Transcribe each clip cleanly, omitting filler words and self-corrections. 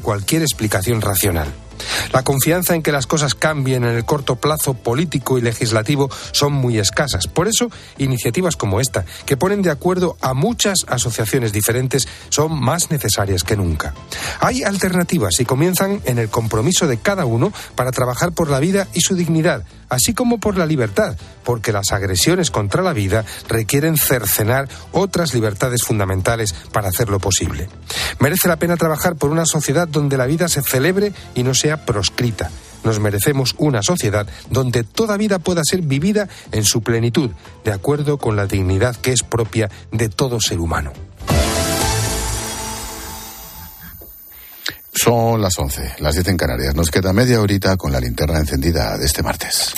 cualquier explicación racional. La confianza en que las cosas cambien en el corto plazo político y legislativo son muy escasas. Por eso, iniciativas como esta, que ponen de acuerdo a muchas asociaciones diferentes, son más necesarias que nunca. Hay alternativas y comienzan en el compromiso de cada uno para trabajar por la vida y su dignidad, así como por la libertad, porque las agresiones contra la vida requieren cercenar otras libertades fundamentales para hacerlo posible. Merece la pena trabajar por una sociedad donde la vida se celebre y no sea proscrita. Nos merecemos una sociedad donde toda vida pueda ser vivida en su plenitud, de acuerdo con la dignidad que es propia de todo ser humano. Son las 11, las 10 en Canarias. Nos queda media horita con la linterna encendida de este martes.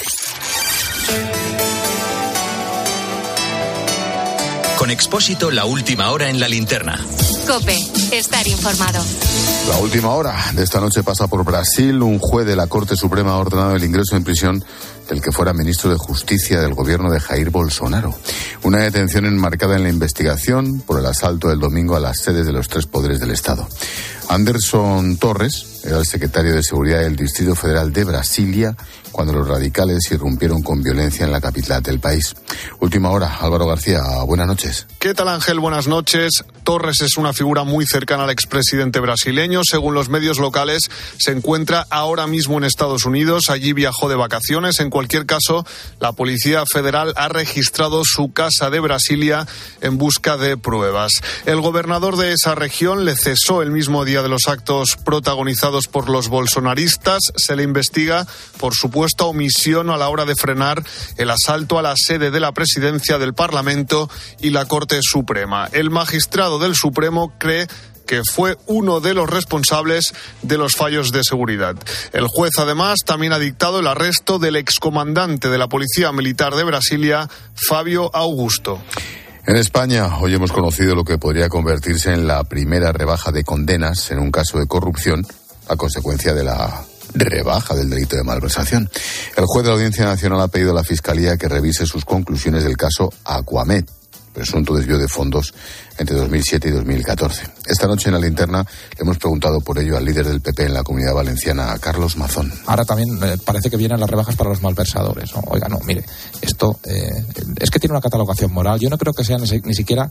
Con Expósito, la última hora en la linterna. COPE, estar informado. La última hora de esta noche pasa por Brasil. Un juez de la Corte Suprema ha ordenado el ingreso en prisión del que fuera ministro de Justicia del gobierno de Jair Bolsonaro. Una detención enmarcada en la investigación por el asalto del domingo a las sedes de los 3 poderes del Estado. Anderson Torres era el secretario de Seguridad del Distrito Federal de Brasilia cuando los radicales irrumpieron con violencia en la capital del país. Última hora, Álvaro García, buenas noches. ¿Qué tal, Ángel? Buenas noches. Torres es una figura muy cercana al expresidente brasileño. Según los medios locales, se encuentra ahora mismo en Estados Unidos. Allí viajó de vacaciones. En cualquier caso, la Policía Federal ha registrado su casa de Brasilia en busca de pruebas. El gobernador de esa región le cesó el mismo día de los actos protagonizados por los bolsonaristas. Se le investiga por supuesta omisión a la hora de frenar el asalto a la sede de la presidencia del Parlamento y la Corte Suprema. El magistrado del Supremo cree que fue uno de los responsables de los fallos de seguridad. El juez, además, también ha dictado el arresto del excomandante de la Policía Militar de Brasilia, Fabio Augusto. En España, hoy hemos conocido lo que podría convertirse en la primera rebaja de condenas en un caso de corrupción a consecuencia de la rebaja del delito de malversación. El juez de la Audiencia Nacional ha pedido a la Fiscalía que revise sus conclusiones del caso Aquamed, presunto desvío de fondos entre 2007 y 2014. Esta noche en la linterna le hemos preguntado por ello al líder del PP en la Comunidad Valenciana, a Carlos Mazón. Ahora también parece que vienen las rebajas para los malversadores, ¿no? Oiga, no, mire, esto es que tiene una catalogación moral. Yo no creo que sea ni siquiera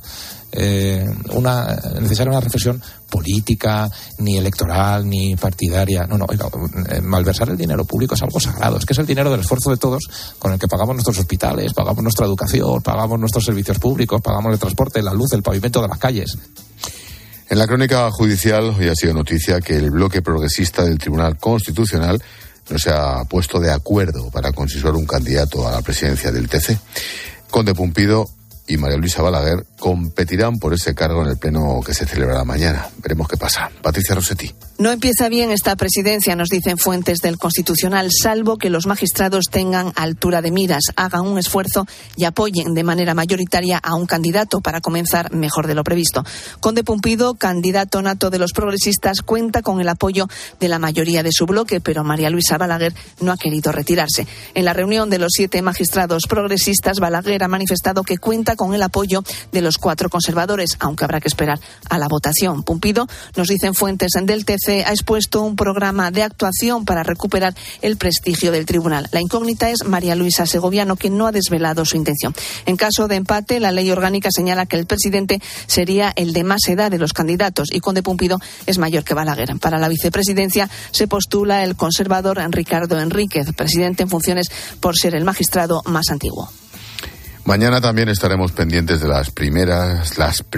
necesaria una reflexión política, ni electoral, ni partidaria. No, oiga, malversar el dinero público es algo sagrado. Es que es el dinero del esfuerzo de todos con el que pagamos nuestros hospitales, pagamos nuestra educación, pagamos nuestros servicios públicos, pagamos el transporte, la luz, el pavimento de las calles. En la crónica judicial hoy ha sido noticia que el bloque progresista del Tribunal Constitucional no se ha puesto de acuerdo para consensuar un candidato a la presidencia del TC. Conde Pumpido y María Luisa Balaguer competirán por ese cargo en el pleno que se celebrará mañana. Veremos qué pasa. Patricia Rossetti. No empieza bien esta presidencia, nos dicen fuentes del Constitucional, salvo que los magistrados tengan altura de miras, hagan un esfuerzo y apoyen de manera mayoritaria a un candidato para comenzar mejor de lo previsto. Conde Pumpido, candidato nato de los progresistas, cuenta con el apoyo de la mayoría de su bloque, pero María Luisa Balaguer no ha querido retirarse. En la reunión de los 7 magistrados progresistas, Balaguer ha manifestado que cuenta con el apoyo de los 4 conservadores, aunque habrá que esperar a la votación. Pumpido, nos dicen fuentes del TC, ha expuesto un programa de actuación para recuperar el prestigio del tribunal. La incógnita es María Luisa Segoviano, que no ha desvelado su intención. En caso de empate, la ley orgánica señala que el presidente sería el de más edad de los candidatos y Conde Pumpido es mayor que Balaguer. Para la vicepresidencia se postula el conservador Ricardo Enríquez, presidente en funciones por ser el magistrado más antiguo. Mañana también estaremos pendientes de las primarias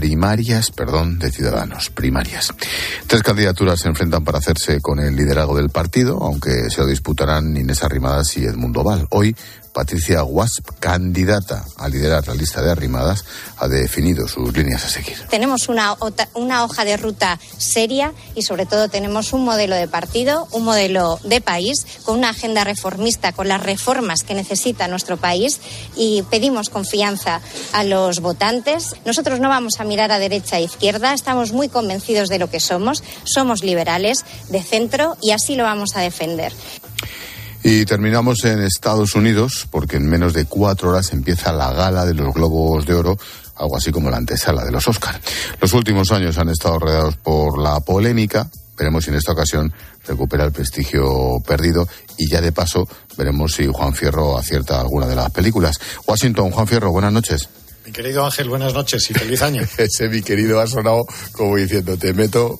de Ciudadanos, primarias. 3 candidaturas se enfrentan para hacerse con el liderazgo del partido, aunque se lo disputarán Inés Arrimadas y Edmundo Val. Hoy, Patricia Guasp, candidata a liderar la lista de Arrimadas, ha definido sus líneas a seguir. Tenemos una hoja de ruta seria y sobre todo tenemos un modelo de partido, un modelo de país, con una agenda reformista, con las reformas que necesita nuestro país y pedimos confianza a los votantes. Nosotros no vamos a mirar a derecha e izquierda, estamos muy convencidos de lo que somos liberales, de centro y así lo vamos a defender. Y terminamos en Estados Unidos, porque en menos de 4 horas empieza la gala de los Globos de Oro, algo así como la antesala de los Oscar. Los últimos años han estado rodeados por la polémica, veremos si en esta ocasión recupera el prestigio perdido y ya de paso veremos si Juan Fierro acierta alguna de las películas. Washington, Juan Fierro, buenas noches. Mi querido Ángel, buenas noches y feliz año. Ese mi querido ha sonado como diciendo, te meto.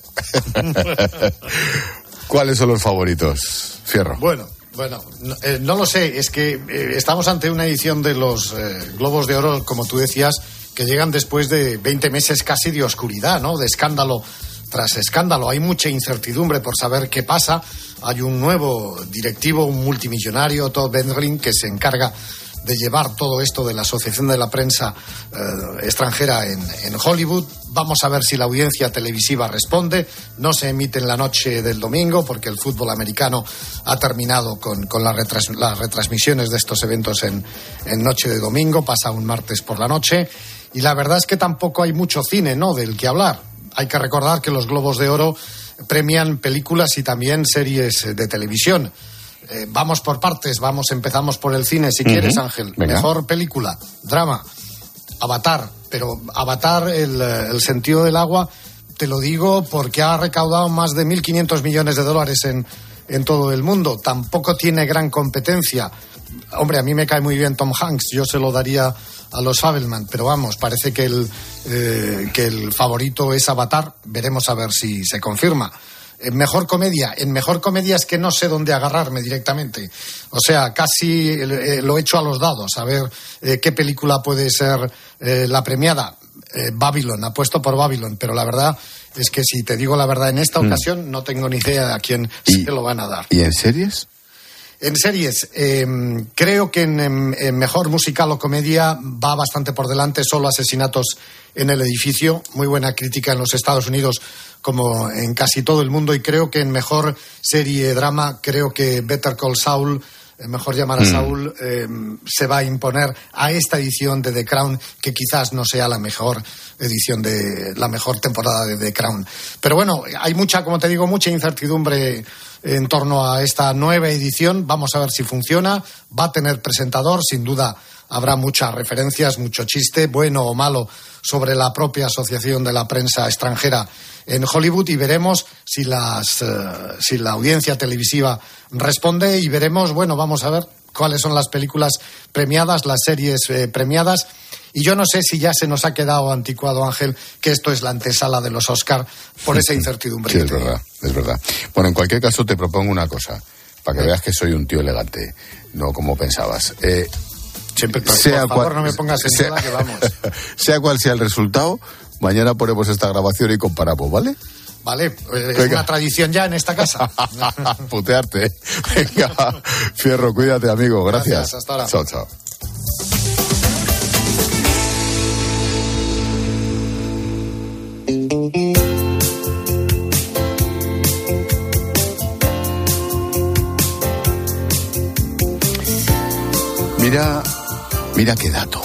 ¿Cuáles son los favoritos, Fierro? Bueno, no lo sé, es que estamos ante una edición de los Globos de Oro, como tú decías, que llegan después de 20 meses casi de oscuridad, ¿no? De escándalo tras escándalo. Hay mucha incertidumbre por saber qué pasa. Hay un nuevo directivo, un multimillonario, Todd Bendring, que se encarga de llevar todo esto de la Asociación de la Prensa extranjera en Hollywood. Vamos a ver si la audiencia televisiva responde. No se emite en la noche del domingo porque el fútbol americano ha terminado con las retransmisiones de estos eventos en noche de domingo. Pasa un martes por la noche. Y la verdad es que tampoco hay mucho cine, ¿no?, del que hablar. Hay que recordar que los Globos de Oro premian películas y también series de televisión. Vamos por partes, empezamos por el cine, si quieres, Ángel. Venga. Mejor película, drama, Avatar. Pero Avatar, el sentido del agua, te lo digo porque ha recaudado más de 1.500 millones de dólares en todo el mundo. Tampoco tiene gran competencia. Hombre, a mí me cae muy bien Tom Hanks, yo se lo daría a los Fabelman, pero vamos, parece que el favorito es Avatar. Veremos a ver si se confirma. Mejor comedia es que no sé dónde agarrarme directamente. O sea, casi lo echo a los dados, a ver qué película puede ser la premiada. Babylon, apuesto por Babylon, pero la verdad es que si te digo la verdad, en esta ocasión no tengo ni idea a quién se lo van a dar. ¿Y en series? En series, creo que en mejor musical o comedia va bastante por delante Solo Asesinatos en el Edificio. Muy buena crítica en los Estados Unidos como en casi todo el mundo. Y creo que en mejor serie drama, creo que Better Call Saul, Mejor llamar a Saúl, se va a imponer a esta edición de The Crown, que quizás no sea la mejor edición la mejor temporada de The Crown. Pero bueno, hay mucha incertidumbre en torno a esta nueva edición. Vamos a ver si funciona. Va a tener presentador, sin duda habrá muchas referencias, mucho chiste, bueno o malo, sobre la propia Asociación de la Prensa Extranjera en Hollywood, y veremos si la audiencia televisiva responde, y veremos, vamos a ver cuáles son las películas premiadas, las series premiadas. Y yo no sé si ya se nos ha quedado anticuado, Ángel, que esto es la antesala de los Oscar por esa incertidumbre. Sí, es verdad. Bueno, en cualquier caso te propongo una cosa, para que veas que soy un tío elegante, no como pensabas. Siempre, por favor, no me pongas en duda, que vamos. Sea cual sea el resultado, mañana ponemos esta grabación y comparamos, ¿vale? Vale, es una tradición ya en esta casa. Putearte. Venga, Fierro, cuídate, amigo. Gracias. Hasta ahora. Chao, chao. Mira qué dato.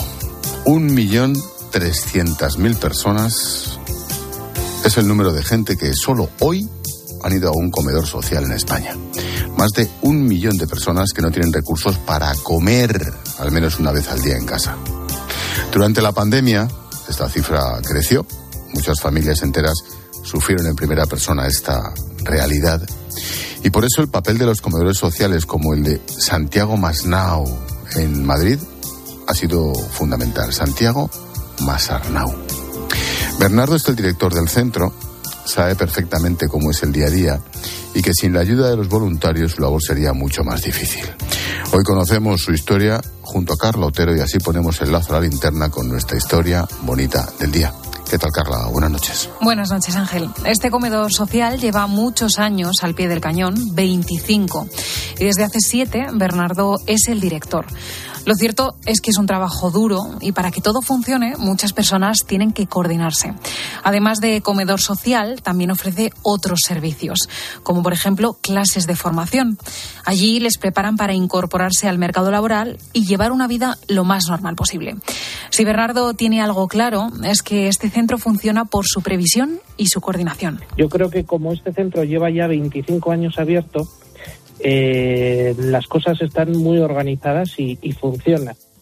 1.300.000 personas es el número de gente que solo hoy han ido a un comedor social en España. Más de 1 millón de personas que no tienen recursos para comer al menos una vez al día en casa. Durante la pandemia, esta cifra creció. Muchas familias enteras sufrieron en primera persona esta realidad. Y por eso el papel de los comedores sociales como el de Santiago Masnau en Madrid ha sido fundamental. Santiago Masarnau. Bernardo es el director del centro, sabe perfectamente cómo es el día a día y que sin la ayuda de los voluntarios su labor sería mucho más difícil. Hoy conocemos su historia junto a Carla Otero y así ponemos el lazo a la linterna con nuestra historia bonita del día. ¿Qué tal, Carla? Buenas noches. Buenas noches, Ángel. Este comedor social lleva muchos años al pie del cañón, 25. Y desde hace 7, Bernardo es el director. Lo cierto es que es un trabajo duro y para que todo funcione, muchas personas tienen que coordinarse. Además de comedor social, también ofrece otros servicios, como por ejemplo clases de formación. Allí les preparan para incorporarse al mercado laboral y llevar una vida lo más normal posible. Si Bernardo tiene algo claro, es que este centro funciona por su previsión y su coordinación. Yo creo que como este centro lleva ya 25 años abierto, las cosas están muy organizadas y funcionan.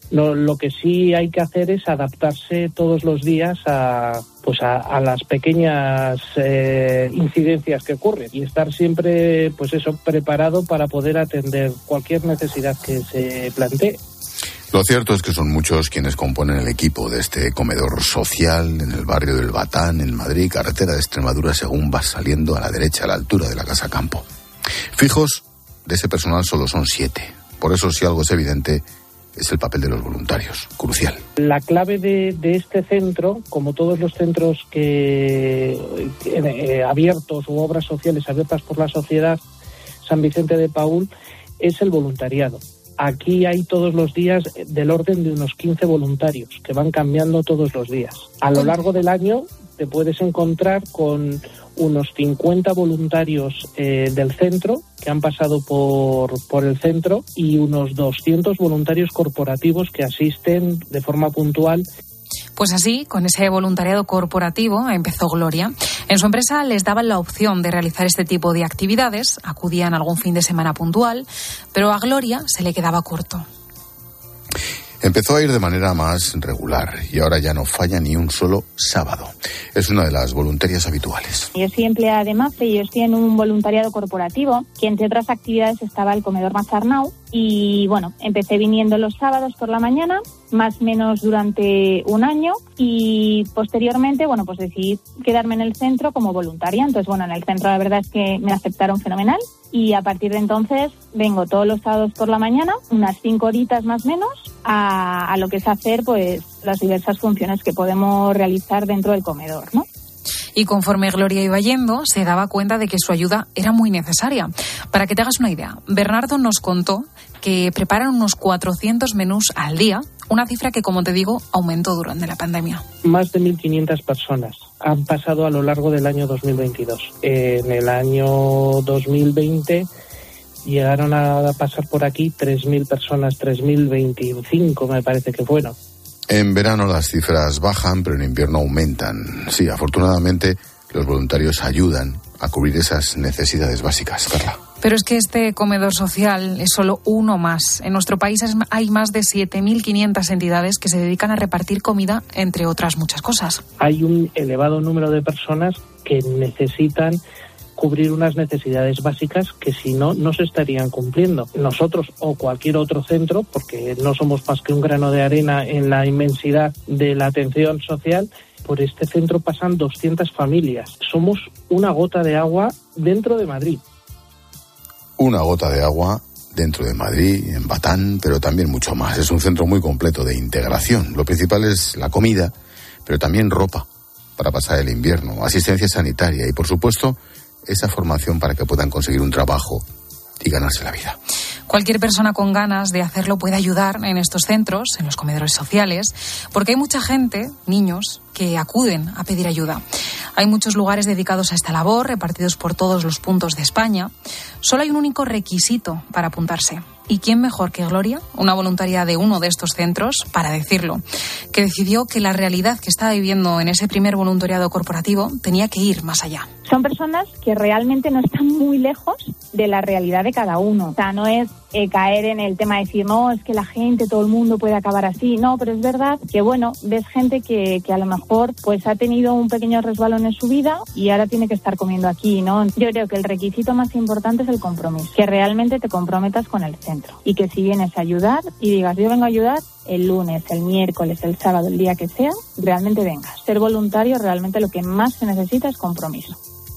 No, lo que sí hay que hacer es adaptarse todos los días a las pequeñas incidencias que ocurren y estar siempre, preparado para poder atender cualquier necesidad que se plantee. Lo cierto es que son muchos quienes componen el equipo de este comedor social en el barrio del Batán, en Madrid, carretera de Extremadura, según vas saliendo a la derecha, a la altura de la Casa Campo. Fijos de ese personal solo son 7. Por eso, si algo es evidente, es el papel de los voluntarios, crucial. La clave de este centro, como todos los centros abiertos u obras sociales abiertas por la sociedad San Vicente de Paúl, es el voluntariado. Aquí hay todos los días del orden de unos 15 voluntarios que van cambiando todos los días. A lo largo del año te puedes encontrar con unos 50 voluntarios del centro que han pasado por el centro y unos 200 voluntarios corporativos que asisten de forma puntual. Pues así, con ese voluntariado corporativo, empezó Gloria. En su empresa les daban la opción de realizar este tipo de actividades, acudían algún fin de semana puntual, pero a Gloria se le quedaba corto. Empezó a ir de manera más regular y ahora ya no falla ni un solo sábado. Es una de las voluntarias habituales. Yo soy empleada de MAFRE y yo estoy en un voluntariado corporativo, que entre otras actividades estaba el comedor Mazarnau. Y bueno, empecé viniendo los sábados por la mañana, más o menos durante un año, y posteriormente, decidí quedarme en el centro como voluntaria. Entonces, en el centro la verdad es que me aceptaron fenomenal y a partir de entonces vengo todos los sábados por la mañana, unas 5 horitas más o menos, a lo que es hacer las diversas funciones que podemos realizar dentro del comedor, ¿no? Y conforme Gloria iba yendo, se daba cuenta de que su ayuda era muy necesaria. Para que te hagas una idea, Bernardo nos contó que preparan unos 400 menús al día, una cifra que, como te digo, aumentó durante la pandemia. Más de 1.500 personas han pasado a lo largo del año 2022. En el año 2020 llegaron a pasar por aquí 3.000 personas, 3.025 me parece que fueron. En verano las cifras bajan, pero en invierno aumentan. Sí, afortunadamente los voluntarios ayudan a cubrir esas necesidades básicas, Carla. Pero es que este comedor social es solo uno más. En nuestro país hay más de 7.500 entidades que se dedican a repartir comida, entre otras muchas cosas. Hay un elevado número de personas que necesitan cubrir unas necesidades básicas que si no, no se estarían cumpliendo. Nosotros o cualquier otro centro, porque no somos más que un grano de arena en la inmensidad de la atención social, por este centro pasan 200 familias. Somos una gota de agua dentro de Madrid. Una gota de agua dentro de Madrid, en Batán, pero también mucho más. Es un centro muy completo de integración. Lo principal es la comida, pero también ropa para pasar el invierno, asistencia sanitaria y, por supuesto, esa formación para que puedan conseguir un trabajo y ganarse la vida. Cualquier persona con ganas de hacerlo puede ayudar en estos centros, en los comedores sociales, porque hay mucha gente, niños, que acuden a pedir ayuda. Hay muchos lugares dedicados a esta labor, repartidos por todos los puntos de España. Solo hay un único requisito para apuntarse. ¿Y quién mejor que Gloria, una voluntaria de uno de estos centros, para decirlo? Que decidió que la realidad que estaba viviendo en ese primer voluntariado corporativo tenía que ir más allá. Son personas que realmente no están muy lejos de la realidad de cada uno. O sea, no es caer en el tema de decir, no, es que la gente, todo el mundo puede acabar así. No, pero es verdad que, ves gente que a lo mejor ha tenido un pequeño resbalón en su vida y ahora tiene que estar comiendo aquí, ¿no? Yo creo que el requisito más importante es el compromiso, que realmente te comprometas con el centro y que si vienes a ayudar y digas, yo vengo a ayudar el lunes, el miércoles, el sábado, el día que sea, realmente vengas. Ser voluntario realmente lo que más se necesita es compromiso.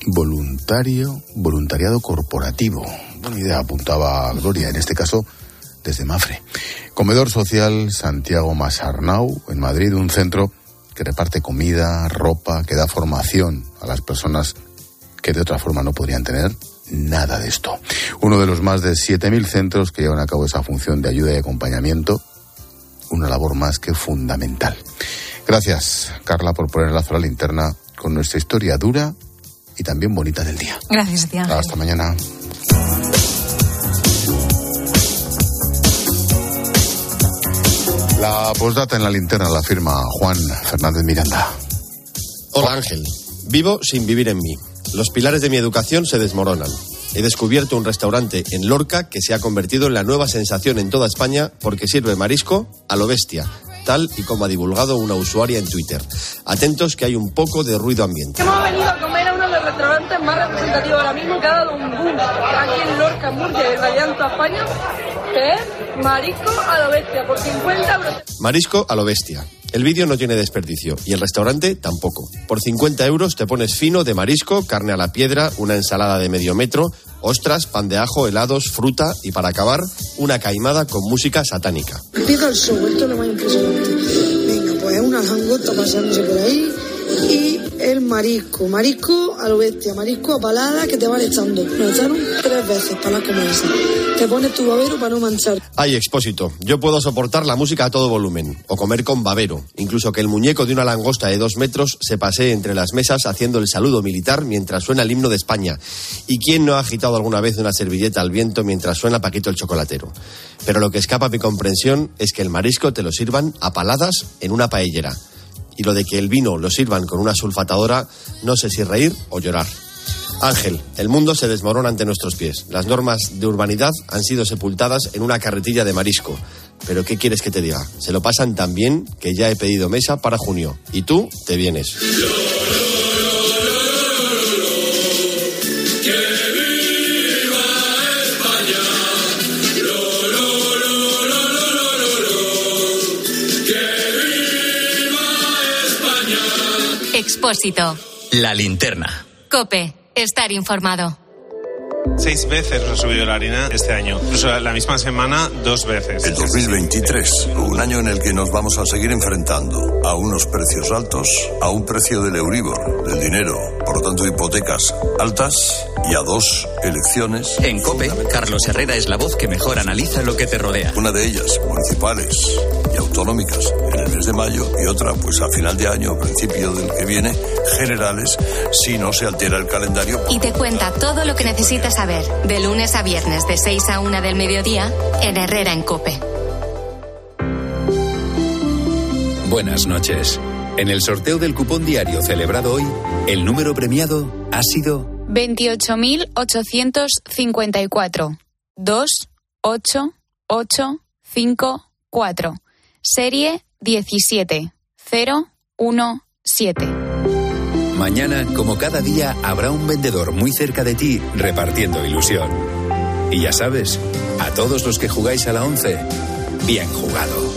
Voluntariado corporativo. Buena idea, apuntaba Gloria, en este caso desde MAFRE. Comedor Social Santiago Mazarnau, en Madrid, un centro que reparte comida, ropa, que da formación a las personas que de otra forma no podrían tener nada de esto. Uno de los más de 7.000 centros que llevan a cabo esa función de ayuda y acompañamiento, una labor más que fundamental. Gracias, Carla, por poner el lazo a la linterna con nuestra historia dura y también bonita del día. Gracias a ti, Ángel. Hasta mañana. La postdata en la linterna la firma Juan Fernández Miranda. Hola, Ángel. Vivo sin vivir en mí. Los pilares de mi educación se desmoronan. He descubierto un restaurante en Lorca que se ha convertido en la nueva sensación en toda España porque sirve marisco a lo bestia, tal y como ha divulgado una usuaria en Twitter. Atentos que hay un poco de ruido ambiente. Hemos venido a comer a uno de los restaurantes más representativos ahora mismo que ha dado un boom aquí en Lorca, Murcia y en realidad en toda España, que es marisco a lo bestia, por 50 euros. Marisco a lo bestia. El vídeo no tiene desperdicio y el restaurante tampoco. Por 50 euros te pones fino de marisco, carne a la piedra, una ensalada de medio metro, ostras, pan de ajo, helados, fruta y para acabar, una caimada con música satánica. Empieza el show, esto es lo más impresionante. Venga, pues una langosta pasándose por ahí y el marisco a lo bestia, marisco a palada que te van echando. Nos echaron 3 veces paladas como esa. Te pones tu babero para no manchar. Ay, Expósito, yo puedo soportar la música a todo volumen, o comer con babero, incluso que el muñeco de una langosta de 2 metros se pasee entre las mesas haciendo el saludo militar mientras suena el himno de España. ¿Y quién no ha agitado alguna vez una servilleta al viento mientras suena Paquito el chocolatero? Pero lo que escapa a mi comprensión es que el marisco te lo sirvan a paladas en una paellera. Y lo de que el vino lo sirvan con una sulfatadora, no sé si reír o llorar. Ángel, el mundo se desmorona ante nuestros pies. Las normas de urbanidad han sido sepultadas en una carretilla de marisco. Pero ¿qué quieres que te diga? Se lo pasan tan bien que ya he pedido mesa para junio. Y tú te vienes. Expósito. La linterna. COPE. Estar informado. 6 veces lo ha subido la harina este año. Incluso la misma semana 2 veces. El 2023, un año en el que nos vamos a seguir enfrentando a unos precios altos, a un precio del Euribor, del dinero, por lo tanto hipotecas altas y a 2 elecciones. En COPE, Carlos Herrera es la voz que mejor analiza lo que te rodea. Una de ellas, municipales y autonómicas, en el mes de mayo, y otra, pues a final de año, principio del que viene, generales, si no se altera el calendario. Y te cuenta todo lo que necesitas saber, de lunes a viernes de 6 a 1 del mediodía, en Herrera en COPE. Buenas noches. En el sorteo del cupón diario celebrado hoy, el número premiado ha sido 28.854. 28854. Serie 17017. Mañana, como cada día, habrá un vendedor muy cerca de ti repartiendo ilusión. Y ya sabes, a todos los que jugáis a la 11, bien jugado.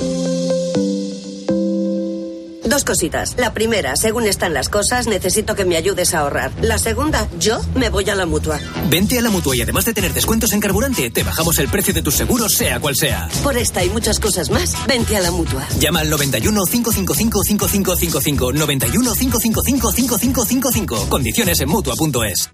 2 cositas. La primera, según están las cosas, necesito que me ayudes a ahorrar. La segunda, yo me voy a la Mutua. Vente a la Mutua y además de tener descuentos en carburante, te bajamos el precio de tus seguros, sea cual sea. Por esta y muchas cosas más, vente a la Mutua. Llama al 91 555 5555. 91 555 5555. Condiciones en Mutua.es.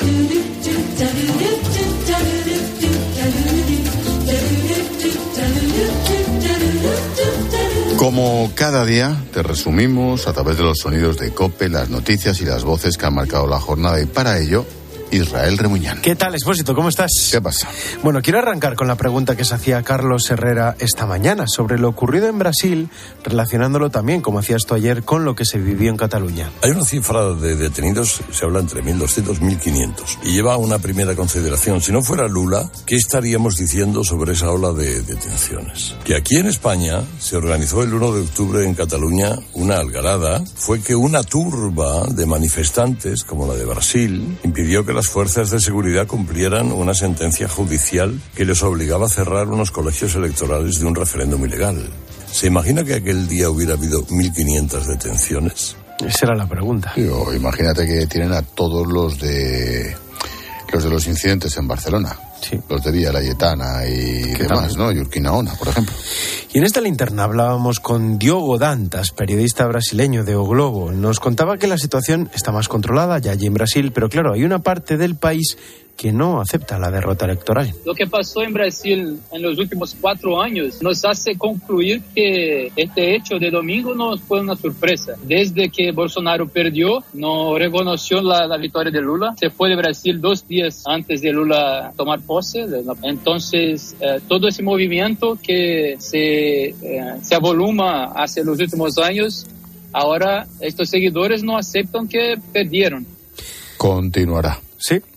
Como cada día, te resumimos a través de los sonidos de COPE, las noticias y las voces que han marcado la jornada, y para ello, Israel Remuñán. ¿Qué tal, Expósito? ¿Cómo estás? ¿Qué pasa? Bueno, quiero arrancar con la pregunta que se hacía Carlos Herrera esta mañana sobre lo ocurrido en Brasil, relacionándolo también, como hacías tú ayer, con lo que se vivió en Cataluña. Hay una cifra de detenidos, se habla entre 1.200 y 1.500, y lleva una primera consideración. Si no fuera Lula, ¿qué estaríamos diciendo sobre esa ola de detenciones? Que aquí en España se organizó el 1 de octubre en Cataluña una algarada, fue que una turba de manifestantes, como la de Brasil, impidió que las fuerzas de seguridad cumplieran una sentencia judicial que les obligaba a cerrar unos colegios electorales de un referéndum ilegal. ¿Se imagina que aquel día hubiera habido 1.500 detenciones? Esa era la pregunta. Sí, o imagínate que tienen a todos los de los incidentes en Barcelona. Sí. Los de Villa Laietana y demás, ¿no? Y Urquinaona, por ejemplo. Y en esta linterna hablábamos con Diogo Dantas, periodista brasileño de O Globo. Nos contaba que la situación está más controlada ya allí en Brasil, pero claro, hay una parte del país que no acepta la derrota electoral. Lo que pasó en Brasil en los últimos 4 años nos hace concluir que este hecho de domingo no fue una sorpresa. Desde que Bolsonaro perdió, no reconoció la victoria de Lula. Se fue de Brasil 2 días antes de Lula tomar pose. Entonces, todo ese movimiento que se avoluma hace los últimos años, ahora estos seguidores no aceptan que perdieron. Continuará. Sí,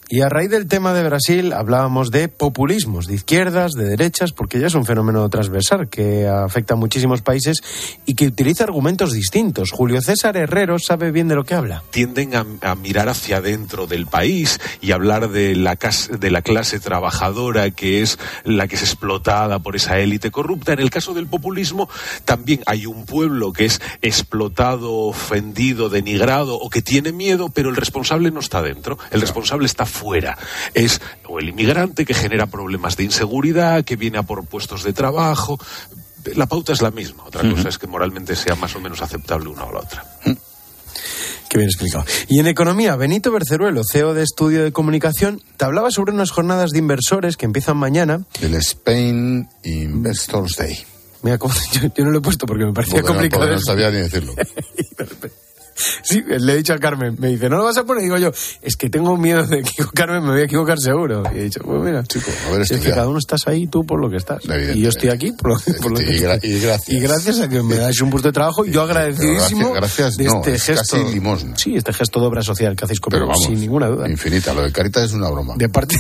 Y a raíz del tema de Brasil hablábamos de populismos, de izquierdas, de derechas, porque ya es un fenómeno transversal que afecta a muchísimos países y que utiliza argumentos distintos. Julio César Herrero sabe bien de lo que habla. Tienden a mirar hacia adentro del país y hablar de la clase trabajadora, que es la que es explotada por esa élite corrupta. En el caso del populismo también hay un pueblo que es explotado, ofendido, denigrado o que tiene miedo, pero el responsable no está dentro, el responsable está fuera. Es o el inmigrante que genera problemas de inseguridad, que viene a por puestos de trabajo. La pauta es la misma. Otra cosa es que moralmente sea más o menos aceptable una o la otra. Qué bien explicado. Y en economía, Benito Berceruelo, CEO de Estudio de Comunicación, te hablaba sobre unas jornadas de inversores que empiezan mañana. Del Spain Investors Day. Mira, yo no lo he puesto porque me parecía complicado. No sabía ni decirlo. Sí, le he dicho a Carmen, me dice, ¿no lo vas a poner? Y digo yo, es que tengo miedo de equivocarme, me voy a equivocar seguro. Y he dicho, pues mira, chico, a ver, si es que cada uno estás ahí, tú por lo que estás. Y yo estoy aquí por lo que gracias. Y gracias a que me dais un puesto de trabajo, yo agradecidísimo gracias, de este gesto. Casi limosna. Sí, este gesto de obra social que hacéis conmigo, sin ninguna duda. Infinita, lo de Caritas es una broma. De parte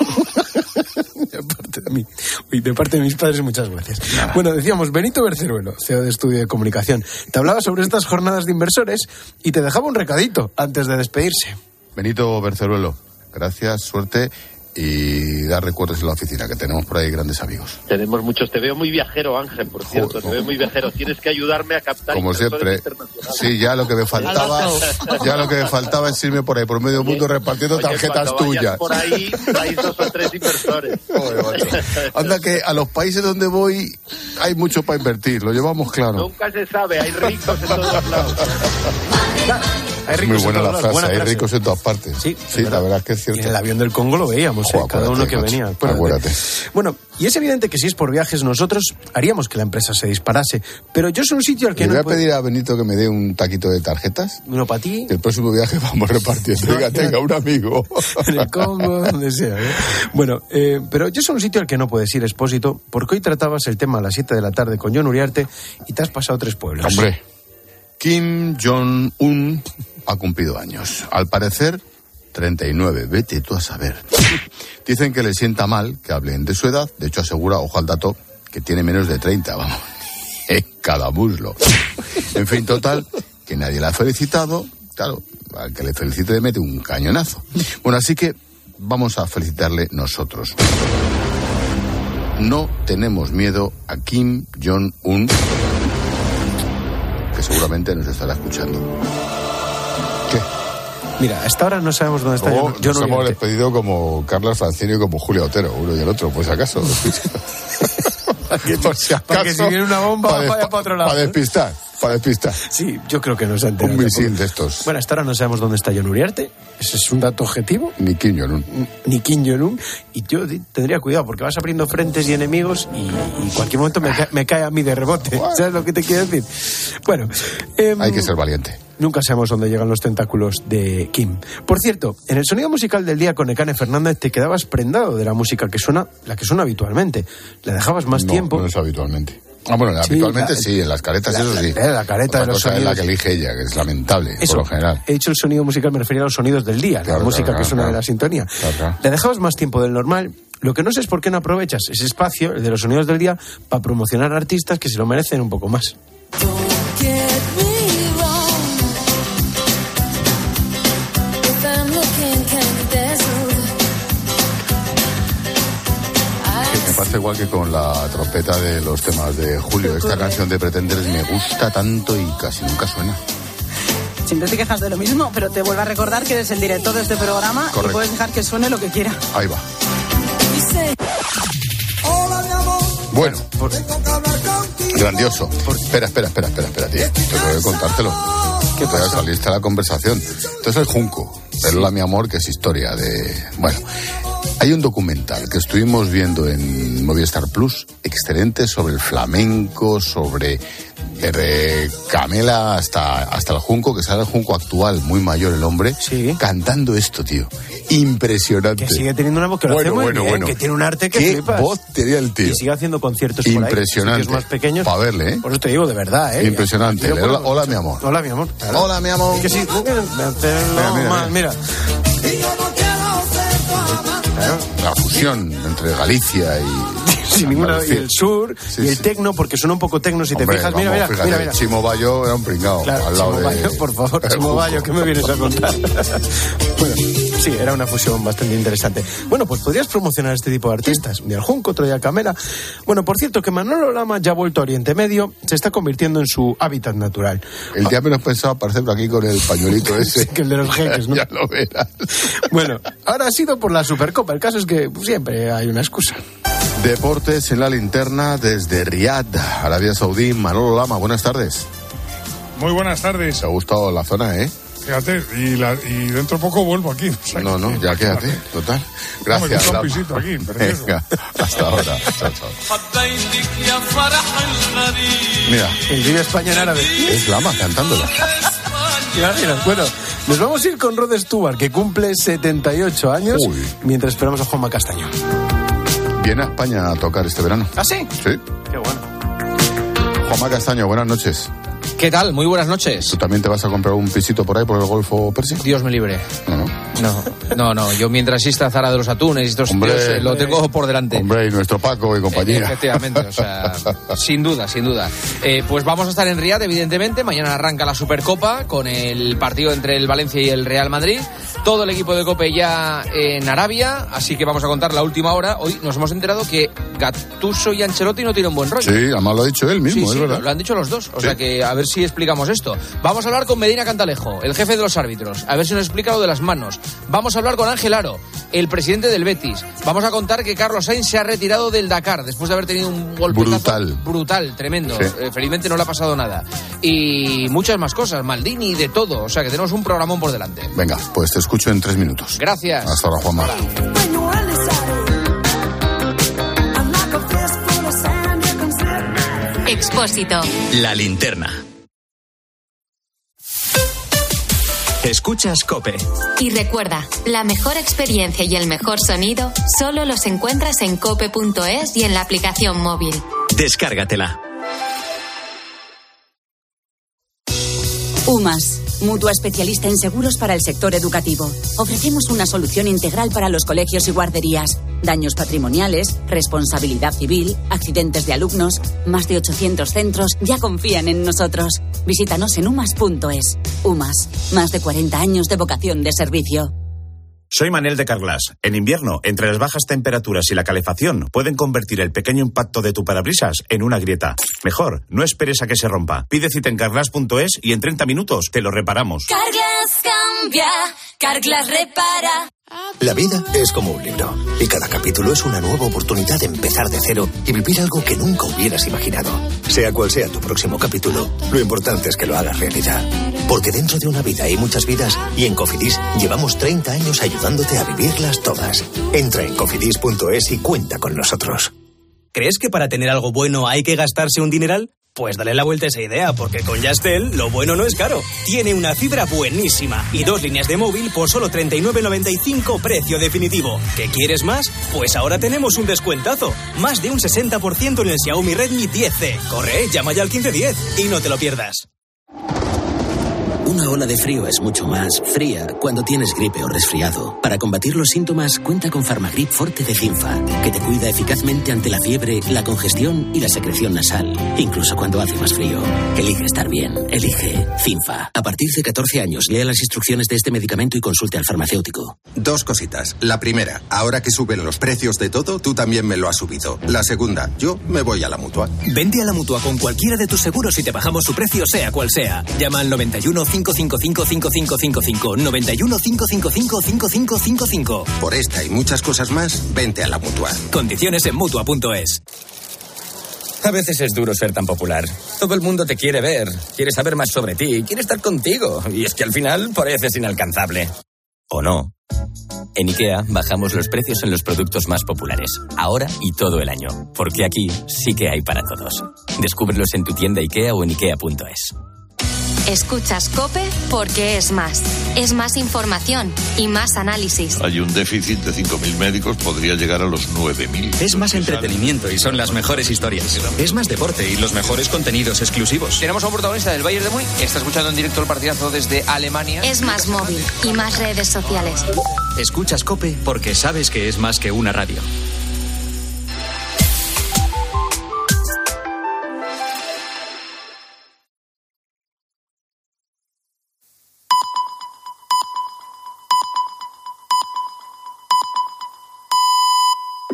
de mis padres, muchas gracias. Bueno, decíamos, Benito Berceruelo, CEO de Estudio de Comunicación, te hablaba sobre estas jornadas de inversores y te dejaba un recadito antes de despedirse. Benito Berceruelo, gracias, suerte y dar recuerdos en la oficina, que tenemos por ahí grandes amigos. Tenemos muchos. Te veo muy viajero, Ángel, por cierto. Te veo muy viajero. Tienes que ayudarme a captar. Como siempre. Sí, ya lo que me faltaba es irme por ahí, por medio mundo, repartiendo tarjetas tuyas. Por ahí hay 2 o 3 inversores. Anda que a los países donde voy hay mucho para invertir, lo llevamos claro. Nunca se sabe, hay ricos en todos lados. Muy buena la frase, hay ricos en todas partes. Sí, la verdad es que es cierto. En el avión del Congo lo veíamos, cada uno que venía. Acuérdate. Bueno, y es evidente que si es por viajes nosotros haríamos que la empresa se disparase, pero yo soy un sitio al que le voy a pedir a Benito que me dé un taquito de tarjetas. Uno para ti. El próximo viaje vamos repartiendo. Tenga un amigo. En el Congo, donde sea. Bueno, pero yo soy un sitio al que no puedes ir, Expósito, porque hoy tratabas el tema a las 7 de la tarde con Jon Uriarte y te has pasado 3 pueblos. Hombre, Kim Jong-un ha cumplido años. Al parecer, 39. Vete tú a saber. Dicen que le sienta mal que hablen de su edad. De hecho, asegura, ojo al dato, que tiene menos de 30, vamos. En cada muslo. En fin, total, que nadie la ha felicitado. Claro, al que le felicite le mete un cañonazo. Bueno, así que vamos a felicitarle nosotros. No tenemos miedo a Kim Jong-un, que seguramente nos estará escuchando. ¿Qué? Mira, hasta ahora no sabemos dónde está. Nos hemos despedido como Carlos Francino y como Julio Otero, uno y el otro, pues acaso. Por si acaso, para que si viene una bomba vaya para otro lado. Para despistar. Sí, yo creo que no se ha enterado. Un misil de estos. Bueno, hasta ahora no sabemos dónde está Jon Uriarte. Ese es un dato objetivo. Ni Kim Jong-un. Y yo tendría cuidado porque vas abriendo frentes y enemigos y en cualquier momento me cae a mí de rebote. ¿Sabes lo que te quiero decir? Bueno. Hay que ser valiente. Nunca sabemos dónde llegan los tentáculos de Kim. Por cierto, en el sonido musical del día con Nekane Fernández te quedabas prendado de la música que suena, la que suena habitualmente. Le dejabas más tiempo. No es habitualmente. Bueno, sí, habitualmente sí, en las caretas eso sí. La careta de los sonidos. Es la que elige ella, que es lamentable, eso, por lo general. He dicho el sonido musical, me refería a los sonidos del día, la música que suena de la sintonía. Le dejabas más tiempo del normal. Lo que no sé es por qué no aprovechas ese espacio, el de los sonidos del día, para promocionar artistas que se lo merecen un poco más. Pasa igual que con la trompeta de los temas de Julio. Esta canción de Pretenders me gusta tanto y casi nunca suena. Siempre te quejas de lo mismo, pero te vuelvo a recordar que eres el director de este programa. Correcto. Y puedes dejar que suene lo que quiera. Ahí va. Bueno, grandioso. Espera, tío. Tengo que contártelo. Que todavía saliste a la conversación. Entonces el Junco, Hola mi amor, que es historia de... Bueno, hay un documental que estuvimos viendo en Movistar Plus, excelente, sobre el flamenco, sobre desde Camela hasta el Junco, que sale el Junco actual, muy mayor el hombre, sí, cantando esto, tío. Impresionante. Que sigue teniendo una voz que lo hace muy bien, que tiene un arte que flipas. ¿Qué voz tenía el tío? Y sigue haciendo conciertos por ahí. Impresionante. Más pequeños. Para verle, ¿eh? Por eso te digo, de verdad, ¿eh? Impresionante. Hola, mi amor. Hola, mi amor. Hola, mi amor. Y que sí. Mira. Mira. La fusión entre Galicia y... Sin ninguna, y el sur, y el tecno, porque suena un poco tecno, si te fijas. Mira. Chimo Bayo era un pringao. Claro, al lado Chimo Bayo, por favor, Chimo Bayo, ¿qué me vienes a contar? Bueno, sí, era una fusión bastante interesante. Bueno, pues podrías promocionar este tipo de artistas. Un día el Junco, otro día Camela. Bueno, por cierto, que Manolo Lama, ya ha vuelto a Oriente Medio, se está convirtiendo en su hábitat natural. El día menos pensado aparecer aquí con el pañuelito ese. Que el de los jeques, ¿no? Ya lo verás. Bueno, ahora ha sido por la Supercopa. El caso es que siempre hay una excusa. Deportes en la linterna desde Riad, Arabia Saudí. Manolo Lama, buenas tardes. Muy buenas tardes. Te ha gustado la zona, ¿eh? Fíjate, y dentro de poco vuelvo aquí. O sea, no, ya quédate, total. Gracias. Un pisito aquí, venga, hasta ahora. Chao. Mira, el Vive España en árabe. Es Lama cantándola. Mira, bueno, nos vamos a ir con Rod Stewart, que cumple 78 años, mientras esperamos a Juanma Castaño. Viene a España a tocar este verano. ¿Ah, sí? Sí. Qué bueno. Juanma Castaño, buenas noches. ¿Qué tal? Muy buenas noches. ¿Tú también te vas a comprar un pisito por ahí, por el Golfo Pérsico? Dios me libre. No. Yo mientras exista Zara de los Atunes y estos tíos, lo tengo por delante. Hombre, y nuestro Paco y compañía. Efectivamente, o sea, sin duda. Pues vamos a estar en Riad, evidentemente. Mañana arranca la Supercopa con el partido entre el Valencia y el Real Madrid. Todo el equipo de COPE ya en Arabia, así que vamos a contar la última hora. Hoy nos hemos enterado que Gattuso y Ancelotti no tienen buen rollo. Sí, además lo ha dicho él mismo, es verdad. Lo han dicho los dos, o sea que a ver si explicamos esto. Vamos a hablar con Medina Cantalejo, el jefe de los árbitros, a ver si nos explica lo de las manos. Vamos a hablar con Ángel Aro, el presidente del Betis. Vamos a contar que Carlos Sainz se ha retirado del Dakar después de haber tenido un golpetazo brutal, tremendo. Sí. Felizmente no le ha pasado nada. Y muchas más cosas, Maldini, de todo. O sea que tenemos un programón por delante. Venga, pues te escucho en 3 minutos. Gracias. Hasta ahora, Juanma. Expósito. La linterna. Escuchas COPE. Y recuerda, la mejor experiencia y el mejor sonido solo los encuentras en cope.es y en la aplicación móvil. Descárgatela. UMAS, mutua especialista en seguros para el sector educativo. Ofrecemos una solución integral para los colegios y guarderías. Daños patrimoniales, responsabilidad civil, accidentes de alumnos. Más de 800 centros ya confían en nosotros. Visítanos en umas.es. UMAS, más de 40 años de vocación de servicio. Soy Manel de Carglass. En invierno, entre las bajas temperaturas y la calefacción, pueden convertir el pequeño impacto de tu parabrisas en una grieta. Mejor, no esperes a que se rompa. Pide cita en carglass.es y en 30 minutos te lo reparamos. Carglass cambia, Carglass repara. La vida es como un libro y cada capítulo es una nueva oportunidad de empezar de cero y vivir algo que nunca hubieras imaginado. Sea cual sea tu próximo capítulo, lo importante es que lo hagas realidad. Porque dentro de una vida hay muchas vidas y en Cofidis llevamos 30 años ayudándote a vivirlas todas. Entra en cofidis.es y cuenta con nosotros. ¿Crees que para tener algo bueno hay que gastarse un dineral? Pues dale la vuelta a esa idea, porque con Yastel lo bueno no es caro. Tiene una fibra buenísima y 2 líneas de móvil por solo 39,95 precio definitivo. ¿Qué quieres más? Pues ahora tenemos un descuentazo. Más de un 60% en el Xiaomi Redmi 10C. Corre, llama ya al 1510 y no te lo pierdas. Una ola de frío es mucho más fría cuando tienes gripe o resfriado. Para combatir los síntomas, cuenta con Farmagrip Forte de Cinfa, que te cuida eficazmente ante la fiebre, la congestión y la secreción nasal, incluso cuando hace más frío. Elige estar bien. Elige Cinfa. A partir de 14 años, lea las instrucciones de este medicamento y consulte al farmacéutico. 2 cositas. La primera, ahora que suben los precios de todo, tú también me lo has subido. La segunda, yo me voy a la Mutua. Vente a la Mutua con cualquiera de tus seguros y te bajamos su precio, sea cual sea. Llama al 91 555 5555. 91 555 5555. Por esta y muchas cosas más, vente a la Mutua. Condiciones en Mutua.es. A veces es duro ser tan popular. Todo el mundo te quiere ver, quiere saber más sobre ti, quiere estar contigo. Y es que al final pareces inalcanzable. ¿O no? En IKEA bajamos los precios en los productos más populares, ahora y todo el año. Porque aquí sí que hay para todos. Descúbrelos en tu tienda IKEA o en IKEA.es. Escuchas COPE porque es más. Es más información y más análisis. Hay un déficit de 5.000 médicos, podría llegar a los 9.000. Es más entretenimiento y son las mejores historias. Es más deporte y los mejores contenidos exclusivos. Tenemos a un protagonista del Bayern de Múnich. Está escuchando en directo el partidazo desde Alemania. Es más móvil y más redes sociales. Escuchas COPE porque sabes que es más que una radio.